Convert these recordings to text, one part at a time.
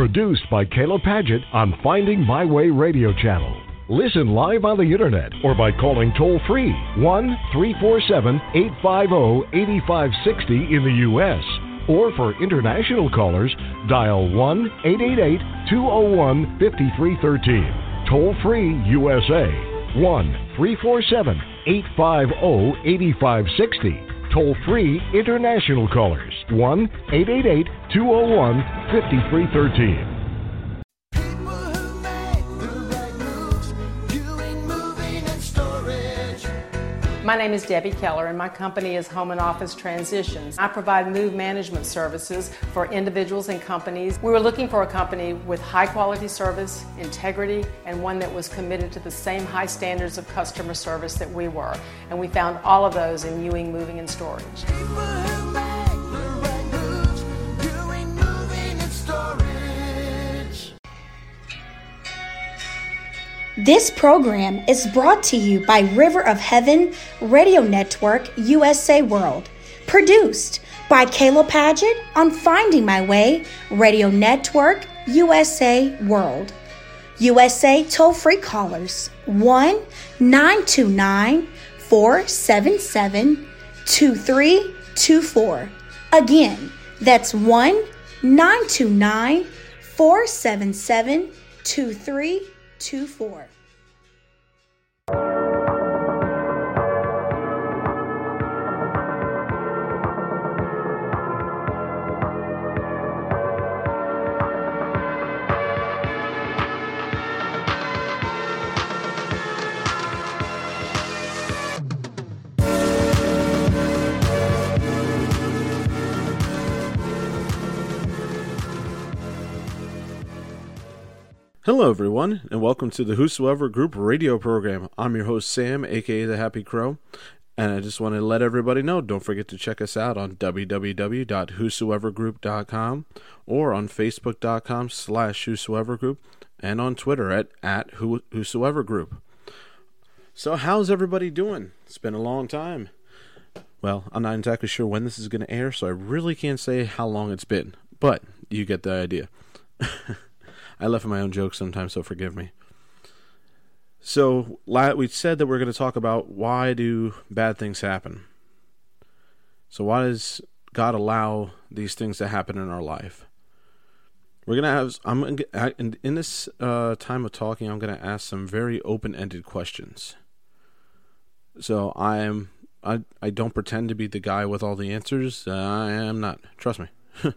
Produced by Kayla Paget on Finding My Way radio channel. Listen live on the internet or by calling toll-free 1-347-850-8560 in the U.S. Or for international callers, dial 1-888-201-5313. Toll-free USA, 1-347-850-8560. Toll-free international callers, 1-888-201-5313. My name is Debbie Keller, and my company is Home and Office Transitions. I provide move management services for individuals and companies. We were looking for a company with high quality service, integrity, and one that was committed to the same high standards of customer service that we were. And we found all of those in Ewing Moving and Storage. This program is brought to you by River of Heaven Radio Network USA World, produced by Kayla Paget on Finding My Way Radio Network USA World. USA toll-free callers 1-929-477-2324. Again, that's 1-929-477-2324. Hello everyone, and welcome to the Whosoever Group radio program. I'm your host Sam, aka The Happy Crow, and I just want to let everybody know, don't forget to check us out on www.whosoevergroup.com or on facebook.com/whosoevergroup and on Twitter at whosoevergroup. So how's everybody doing? It's been a long time. Well, I'm not exactly sure when this is going to air, so I really can't say how long it's been, but you get the idea. I laugh at my own jokes sometimes, so forgive me. So, we said that we're going to talk about why do bad things happen. So why does God allow these things to happen in our life? We're going to have, in this time of talking, I'm going to ask some very open-ended questions. So I don't pretend to be the guy with all the answers. I am not. Trust me.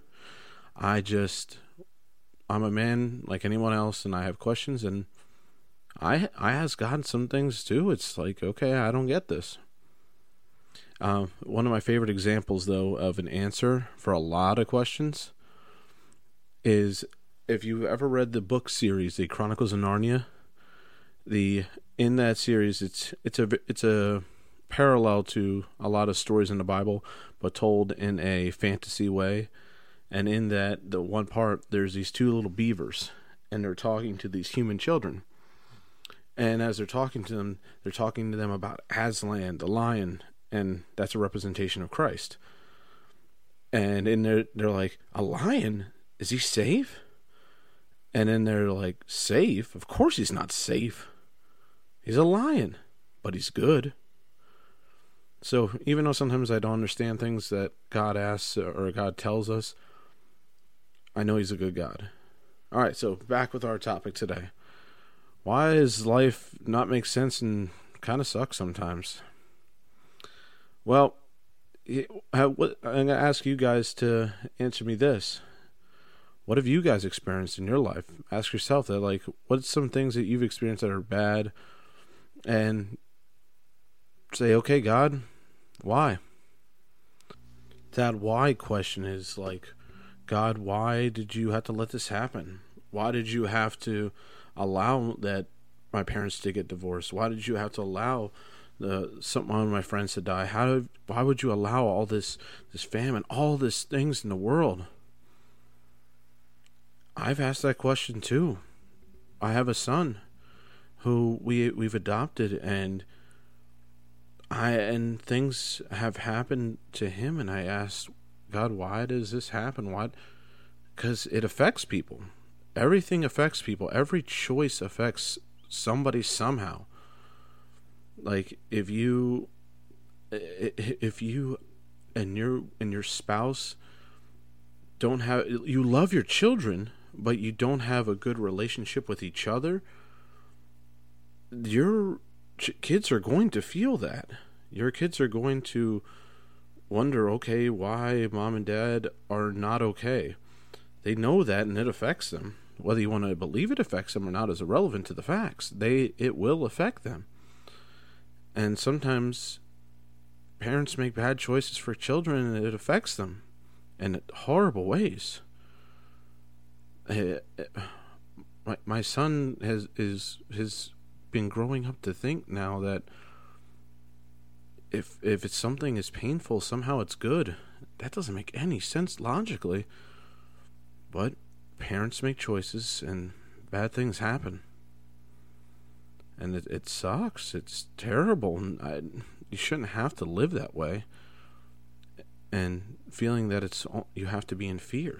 I'm a man like anyone else, and I have questions, and I ask God some things too. It's like, okay, I don't get this. One of my favorite examples, though, of an answer for a lot of questions is if you've ever read the book series, The Chronicles of Narnia. In that series, it's a parallel to a lot of stories in the Bible, but told in a fantasy way. And in that, the one part, there's these two little beavers, and they're talking to these human children. And as they're talking to them about Aslan, the lion, and that's a representation of Christ. And in there, they're like, a lion? Is he safe? And then they're like, safe? Of course he's not safe. He's a lion, but he's good. So even though sometimes I don't understand things that God asks or God tells us, I know he's a good God. All right, so back with our topic today. Why does life not make sense and kind of suck sometimes? Well, I'm going to ask you guys to answer me this. What have you guys experienced in your life? Ask yourself that, like, what's some things that you've experienced that are bad? And say, okay, God, why? That why question is like, God, why did you have to let this happen? Why did you have to allow that my parents to get divorced? Why did you have to allow one of my friends to die? Why would you allow all this famine, all these things in the world? I've asked that question too. I have a son who we've adopted, and things have happened to him, and I asked God, why does this happen? Why? Because it affects people. everything affects people. Every choice affects somebody somehow. Like if you and your spouse don't have, you love your children, but you don't have a good relationship with each other, your kids are going to feel that. Your kids are going to wonder, okay, why mom and dad are not okay. They know that, and it affects them. Whether you want to believe it affects them or not is irrelevant to the facts. It will affect them. And sometimes parents make bad choices for children, and it affects them in horrible ways. My son has been growing up to think now that if it's something is painful, somehow it's good. That doesn't make any sense logically. But parents make choices, and bad things happen. And it sucks. It's terrible. And you shouldn't have to live that way. And feeling that you have to be in fear.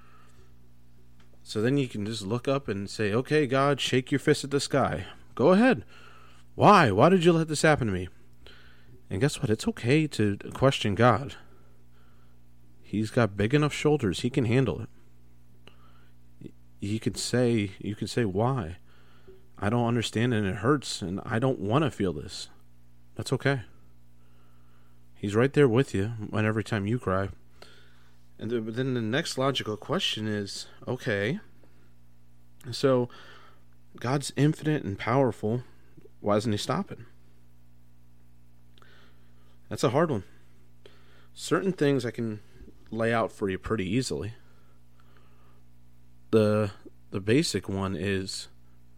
So then you can just look up and say, okay, God, shake your fist at the sky. Go ahead. Why? Why did you let this happen to me? And guess what? It's okay to question God. He's got big enough shoulders. He can handle it. You can say, why? I don't understand, and it hurts, and I don't want to feel this. That's okay. He's right there with you every time you cry. And then the next logical question is, okay, so God's infinite and powerful. Why isn't he stopping? That's a hard one. Certain things I can lay out for you pretty easily. The basic one is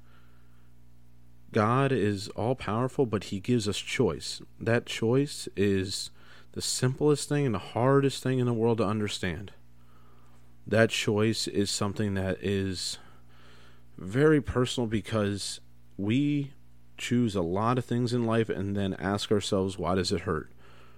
God is all powerful, but he gives us choice. That choice is the simplest thing and the hardest thing in the world to understand. That choice is something that is very personal, because we choose a lot of things in life and then ask ourselves, why does it hurt?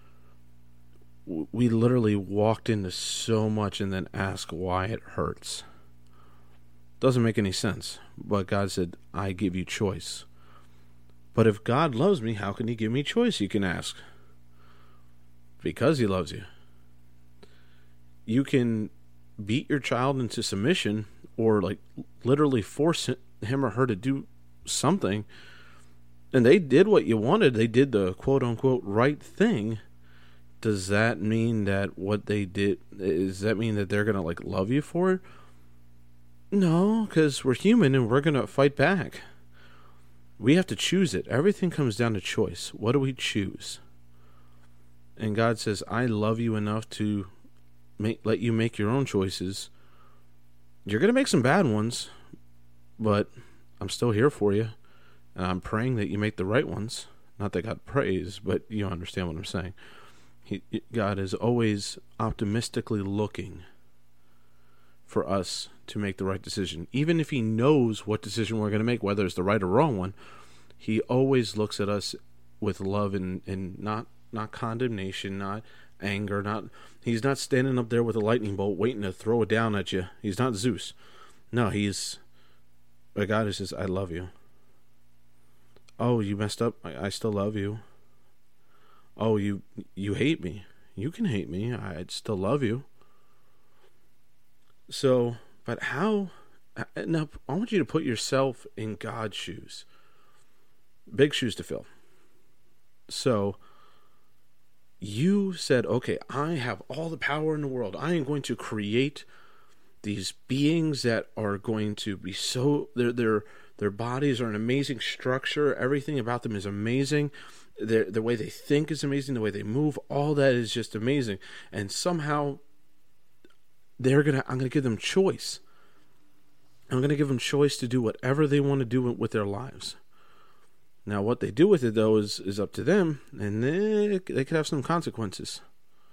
We literally walked into so much and then ask why it hurts. Doesn't make any sense. But God said, I give you choice. But if God loves me, how can he give me choice, you can ask? Because he loves you. You can beat your child into submission, or like literally force him or her to do something, and they did what you wanted. They did the quote-unquote right thing. Does that mean that what they did, does that mean that they're going to like love you for it? No, because we're human and we're going to fight back. We have to choose it. Everything comes down to choice. What do we choose? And God says, I love you enough to let you make your own choices. You're going to make some bad ones, but I'm still here for you. And I'm praying that you make the right ones. Not that God prays, but you understand what I'm saying. God is always optimistically looking for us to make the right decision. Even if he knows what decision we're going to make, whether it's the right or wrong one, he always looks at us with love and not condemnation, not anger, he's not standing up there with a lightning bolt waiting to throw it down at you. He's not Zeus. No, he's a God who says, I love you. Oh, you messed up. I still love you. Oh, you hate me. You can hate me. I'd still love you. So, but how? Now, I want you to put yourself in God's shoes. Big shoes to fill. So, you said, okay, I have all the power in the world. I am going to create these beings that are going to be so, their bodies are an amazing structure. Everything about them is amazing. The way they think is amazing. The way they move, all that is just amazing. And somehow, I'm going to give them choice. I'm going to give them choice to do whatever they want to do with their lives. Now, what they do with it, though, is up to them, and they could have some consequences.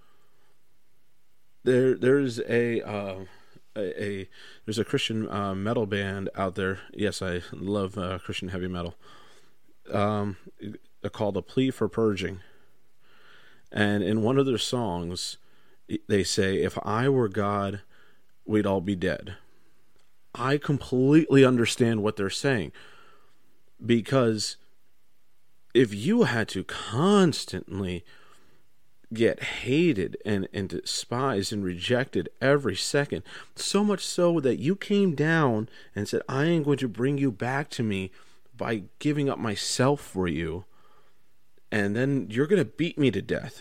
There's a Christian metal band out there. Yes, I love Christian heavy metal. Called A Plea for Purging. And in one of their songs, they say, if I were God, we'd all be dead. I completely understand what they're saying. Because if you had to constantly get hated and despised and rejected every second, so much so that you came down and said, I am going to bring you back to me by giving up myself for you, and then you're going to beat me to death.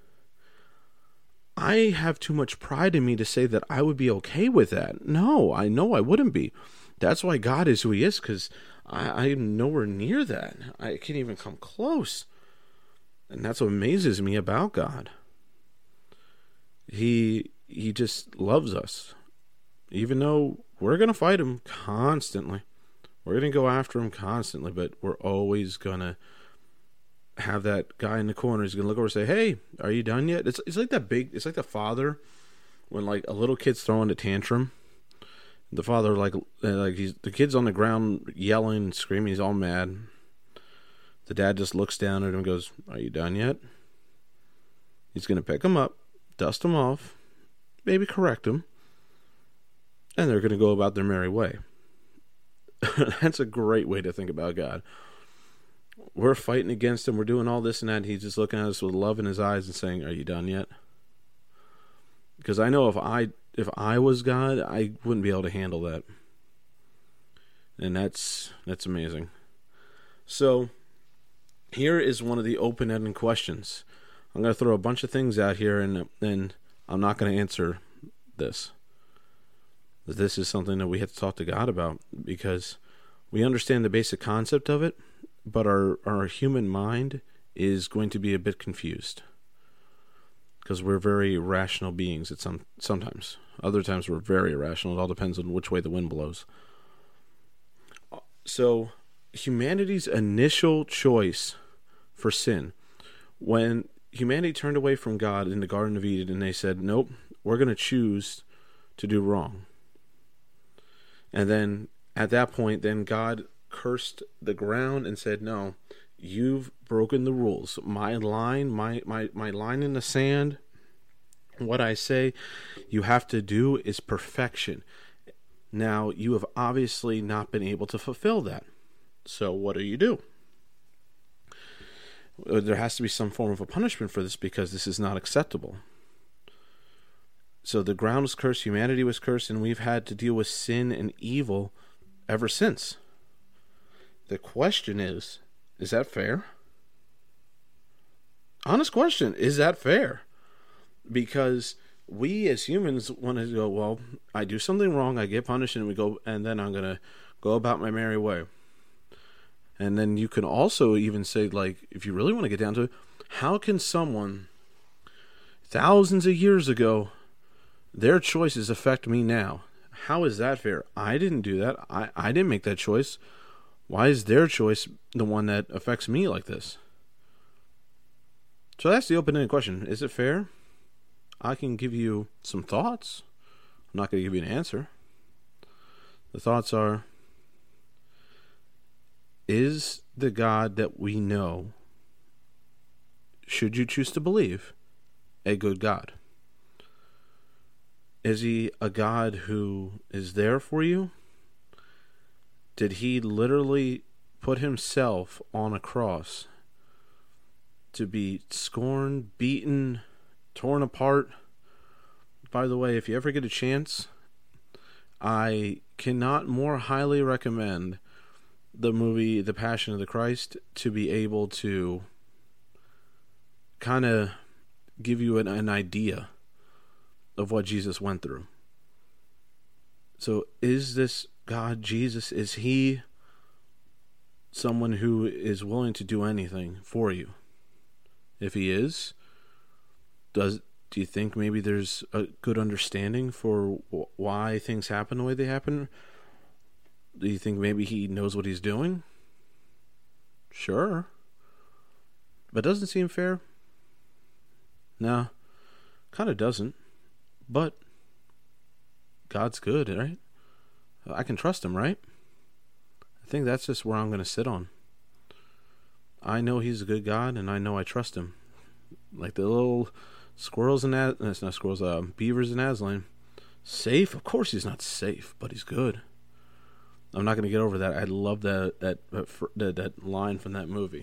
I have too much pride in me to say that I would be okay with that. No, I know I wouldn't be. That's why God is who he is, because I'm nowhere near that. I can't even come close. And that's what amazes me about God. He just loves us. Even though we're going to fight him constantly. We're going to go after him constantly, but we're always going to have that guy in the corner. He's going to look over and say, hey, are you done yet? It's like it's like the father when like a little kid's throwing a tantrum. The father the kid's on the ground yelling and screaming. He's all mad. The dad just looks down at him and goes, are you done yet? He's going to pick him up, dust him off, maybe correct him, and they're going to go about their merry way. That's a great way to think about God. We're fighting against him. We're doing all this and that. He's just looking at us with love in his eyes and saying, are you done yet? Because I know if I was God, I wouldn't be able to handle that. And that's amazing. So here is one of the open-ended questions. I'm going to throw a bunch of things out here, and then I'm not going to answer this. This is something that we have to talk to God about, because we understand the basic concept of it, but our human mind is going to be a bit confused, because we're very rational beings at sometimes. Other times we're very irrational. It all depends on which way the wind blows. So humanity's initial choice for sin, when humanity turned away from God in the Garden of Eden and they said, nope, we're going to choose to do wrong. And then at that point, then God cursed the ground and said, no, you've broken the rules. My line, my line in the sand, what I say you have to do is perfection. Now, you have obviously not been able to fulfill that. So what do? There has to be some form of a punishment for this, because this is not acceptable. So the ground was cursed, humanity was cursed, and we've had to deal with sin and evil ever since. The question is that fair? Honest question, is that fair? Because we as humans want to go, well, I do something wrong, I get punished, and then I'm going to go about my merry way. And then you can also even say, like, if you really want to get down to it, how can someone thousands of years ago, their choices affect me now? How is that fair? I didn't do that. I didn't make that choice. Why is their choice the one that affects me like this? So that's the open-ended question. Is it fair? I can give you some thoughts. I'm not going to give you an answer. The thoughts are, is the God that we know, should you choose to believe, a good God? Is he a God who is there for you? Did he literally put himself on a cross to be scorned, beaten, torn apart? By the way, if you ever get a chance, I cannot more highly recommend the movie The Passion of the Christ to be able to kind of give you an idea of what Jesus went through. So is this God, Jesus, is he someone who is willing to do anything for you? If he is, do you think maybe there's a good understanding for why things happen the way they happen? Do you think maybe he knows what he's doing? Sure. But doesn't seem fair? No, kind of doesn't. But God's good, right? I can trust him, right? I think that's just where I'm going to sit on. I know he's a good God, and I know I trust him. Like the little squirrels and beavers in Aslan. Safe? Of course he's not safe, but he's good. I'm not going to get over that. I love that line from that movie.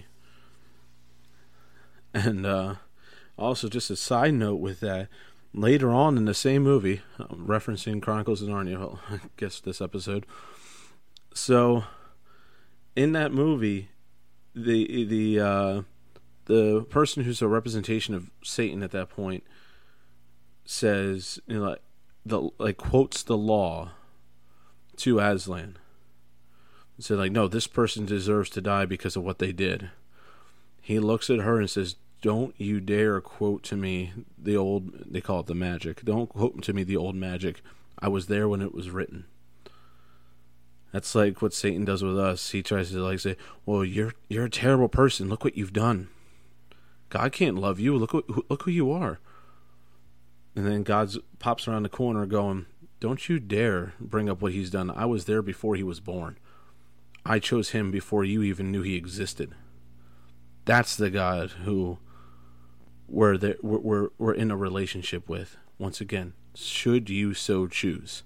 And also, just a side note with that, later on in the same movie, referencing Chronicles of Narnia, well, I guess this episode. So, in that movie, the person who's a representation of Satan at that point says, quotes the law to Aslan. Said, no, this person deserves to die because of what they did. He looks at her and says, don't you dare quote to me the old, they call it the magic. Don't quote to me the old magic. I was there when it was written. That's like what Satan does with us. He tries to say, well, you're a terrible person. Look what you've done. God can't love you. Look who you are. And then God pops around the corner going, don't you dare bring up what he's done. I was there before he was born. I chose him before you even knew he existed. That's the God who we're in a relationship with. Once again, should you so choose.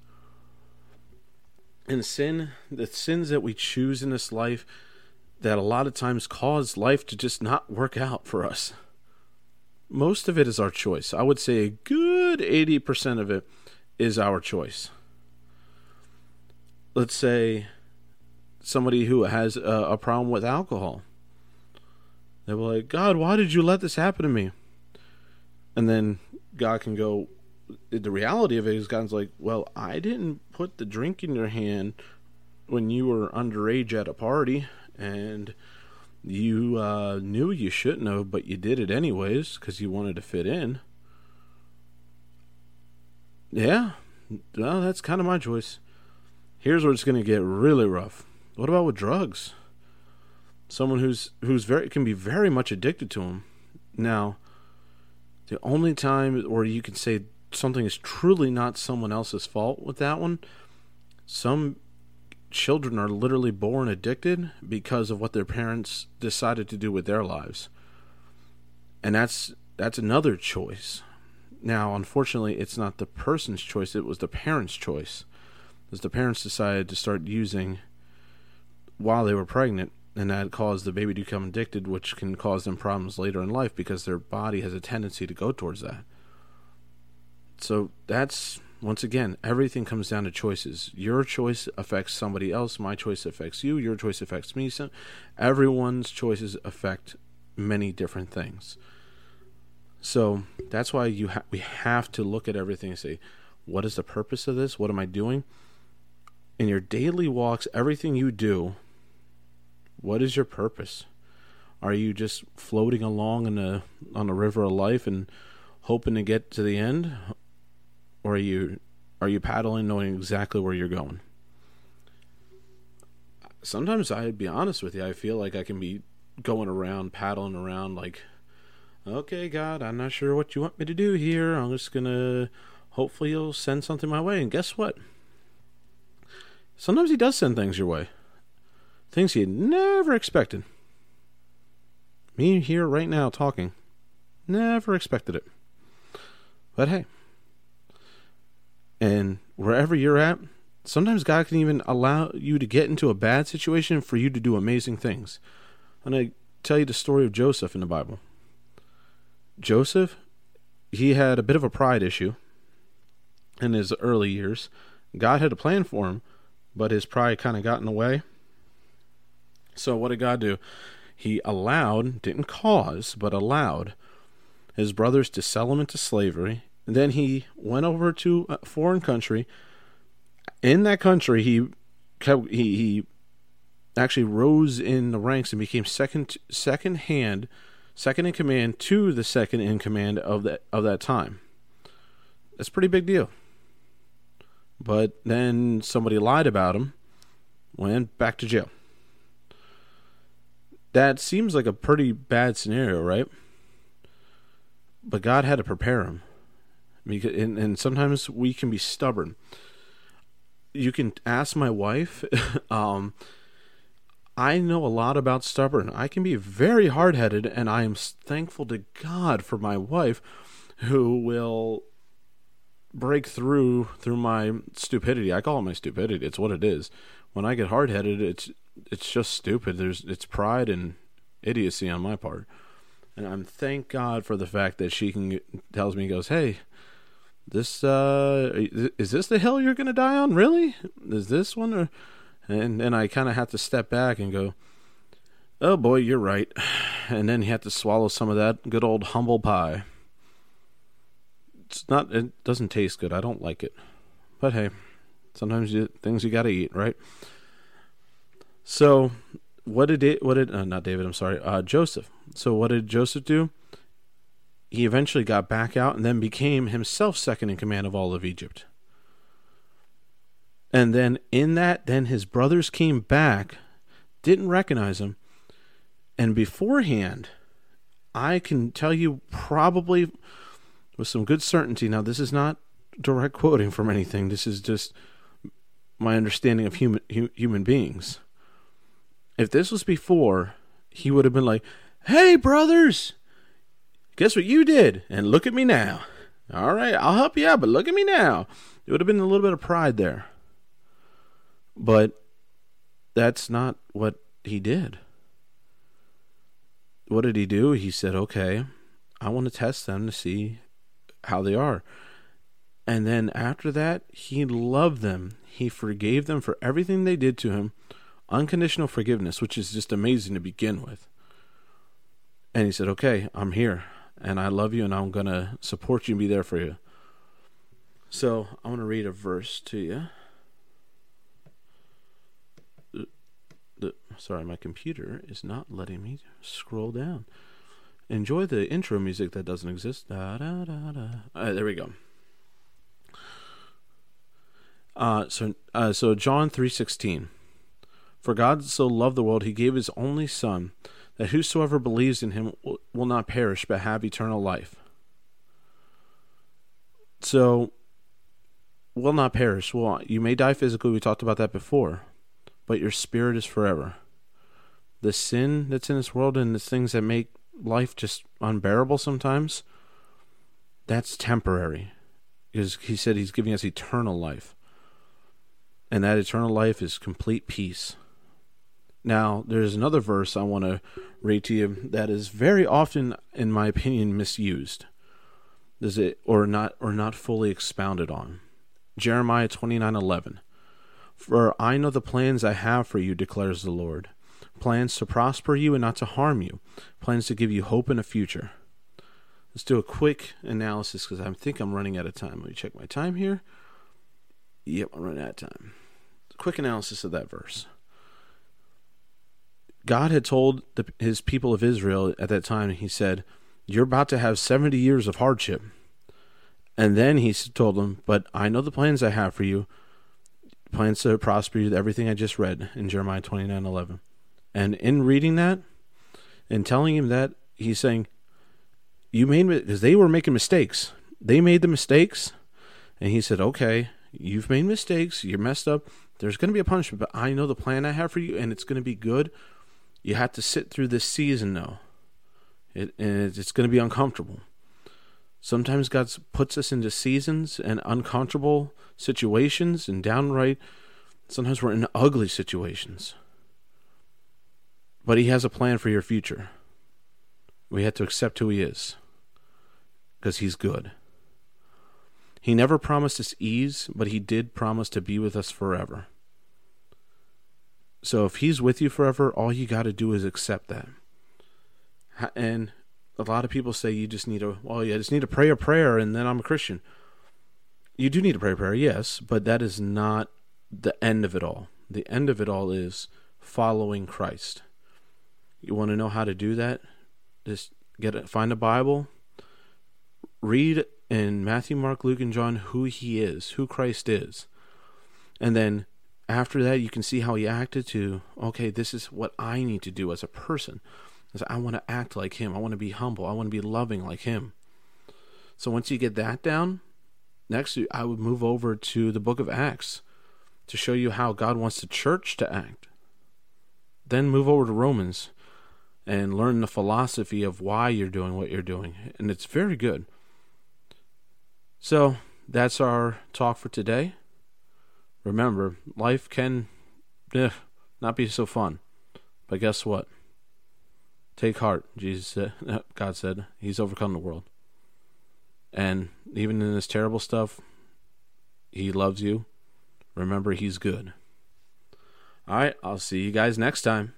And the sins that we choose in this life that a lot of times cause life to just not work out for us. Most of it is our choice. I would say a good 80% of it is our choice. Let's say somebody who has a problem with alcohol. They were like, God, why did you let this happen to me? And then God can go, the reality of it is God's like, well, I didn't put the drink in your hand when you were underage at a party, and you knew you shouldn't have, but you did it anyways because you wanted to fit in. Yeah, well, that's kind of my choice. Here's where it's going to get really rough. What about with drugs? Someone who's can be very much addicted to them. Now, the only time where you can say something is truly not someone else's fault with that one, some children are literally born addicted because of what their parents decided to do with their lives. And that's another choice. Now, unfortunately, it's not the person's choice, it was the parents' choice. Because the parents decided to start using while they were pregnant, and that caused the baby to become addicted, which can cause them problems later in life because their body has a tendency to go towards that. So that's, once again, everything comes down to choices. Your choice affects somebody else. My choice affects you. Your choice affects me. So everyone's choices affect many different things. So that's why we have to look at everything and say, what is the purpose of this? What am I doing? In your daily walks, everything you do, what is your purpose? Are you just floating along on the river of life and hoping to get to the end? Or are you paddling knowing exactly where you're going? Sometimes, I'd be honest with you, I feel like I can be going around, paddling around like, okay, God, I'm not sure what you want me to do here. I'm just going to, hopefully you'll send something my way. And guess what? Sometimes he does send things your way. Things you never expected. Me here right now talking. Never expected it. But hey. And wherever you're at, sometimes God can even allow you to get into a bad situation for you to do amazing things. I'm going to tell you the story of Joseph in the Bible. Joseph, he had a bit of a pride issue in his early years. God had a plan for him, but his pride kind of got in the way. So what did God do? He allowed, didn't cause, but allowed his brothers to sell him into slavery. And then he went over to a foreign country. In that country, he actually rose in the ranks and became second in command to the second in command of that time. That's a pretty big deal. But then somebody lied about him, went back to jail. That seems like a pretty bad scenario, right? But God had to prepare him. And sometimes we can be stubborn. You can ask my wife. I know a lot about stubborn. I can be very hard-headed, and I am thankful to God for my wife who will break through my stupidity. I call it my stupidity. It's what it is. When I get hard-headed, it's just stupid. It's pride and idiocy on my part. And I'm thank God for the fact that she tells me, goes, hey, this is this the hill you're going to die on? Really? Is this one? Or? And then I kind of have to step back and go, oh boy, you're right. And then you have to swallow some of that good old humble pie. It doesn't taste good. I don't like it. But hey, sometimes things you got to eat, right? So Joseph. So what did Joseph do? He eventually got back out and then became himself second in command of all of Egypt. And then then his brothers came back, didn't recognize him. And beforehand, I can tell you probably with some good certainty, now this is not direct quoting from anything, this is just my understanding of human beings. If this was before, he would have been like, hey, brothers, guess what you did? And look at me now. All right, I'll help you out, but look at me now. It would have been a little bit of pride there. But that's not what he did. What did he do? He said, okay, I want to test them to see how they are. And then after that, he loved them. He forgave them for everything they did to him. Unconditional forgiveness, which is just amazing to begin with. And he said, okay, I'm here, and I love you, and I'm going to support you and be there for you. So I want to read a verse to you. Sorry, my computer is not letting me scroll down. Enjoy the intro music that doesn't exist. Da, da, da, da. There we go. So John 3:16. For God so loved the world, he gave his only Son, that whosoever believes in him will not perish, but have eternal life. So, will not perish. Well, you may die physically, we talked about that before, but your spirit is forever. The sin that's in this world and the things that make life just unbearable sometimes, that's temporary. Because he said he's giving us eternal life. And that eternal life is complete peace. Now, there's another verse I want to read to you that is very often, in my opinion, misused. Or not fully expounded on. Jeremiah 29:11. For I know the plans I have for you, declares the Lord. Plans to prosper you and not to harm you. Plans to give you hope and a future. Let's do a quick analysis because I think I'm running out of time. Let me check my time here. Yep, I'm running out of time. Quick analysis of that verse. God had told his people of Israel at that time, he said, you're about to have 70 years of hardship. And then he told them, but I know the plans I have for you, plans to prosper you, everything I just read in Jeremiah 29:11. And in reading that and telling him that, he's saying, because they were making mistakes. They made the mistakes, and he said, okay, you've made mistakes, you're messed up, there's going to be a punishment, but I know the plan I have for you, and it's going to be good. You have to sit through this season, though. It's going to be uncomfortable. Sometimes God puts us into seasons and uncomfortable situations, and downright, sometimes we're in ugly situations. But he has a plan for your future. We have to accept who he is, because he's good. He never promised us ease, but he did promise to be with us forever. So if he's with you forever, all you got to do is accept that. And a lot of people say you just need to pray a prayer and then I'm a Christian. You do need to pray a prayer, yes, but that is not the end of it all. The end of it all is following Christ. You want to know how to do that? Just find a Bible, read in Matthew, Mark, Luke, and John who he is, who Christ is. And then after that, you can see how he acted to, okay, this is what I need to do as a person. I want to act like him. I want to be humble. I want to be loving like him. So once you get that down, next I would move over to the book of Acts to show you how God wants the church to act. Then move over to Romans and learn the philosophy of why you're doing what you're doing. And it's very good. So that's our talk for today. Remember, life can not be so fun. But guess what? Take heart. God said, He's overcome the world. And even in this terrible stuff, He loves you. Remember, He's good. All right, I'll see you guys next time.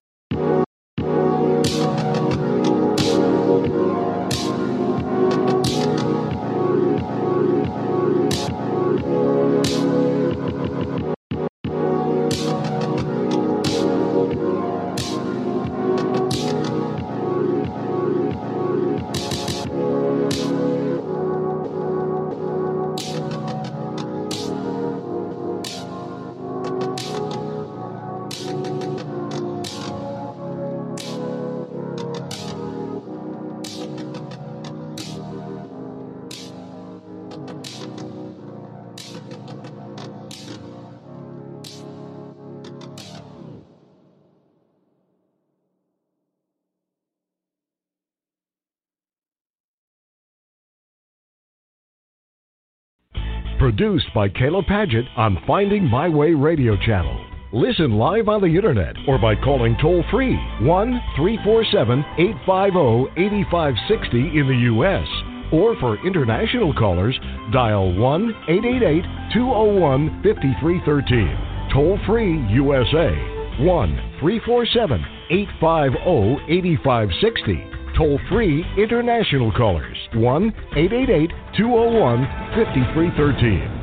Produced by Kayla Padgett on Finding My Way Radio Channel. Listen live on the internet or by calling toll-free 1-347-850-8560 in the U.S. Or for international callers, dial 1-888-201-5313. Toll-free USA 1-347-850-8560. Toll-free international callers, 1-888-201-5313.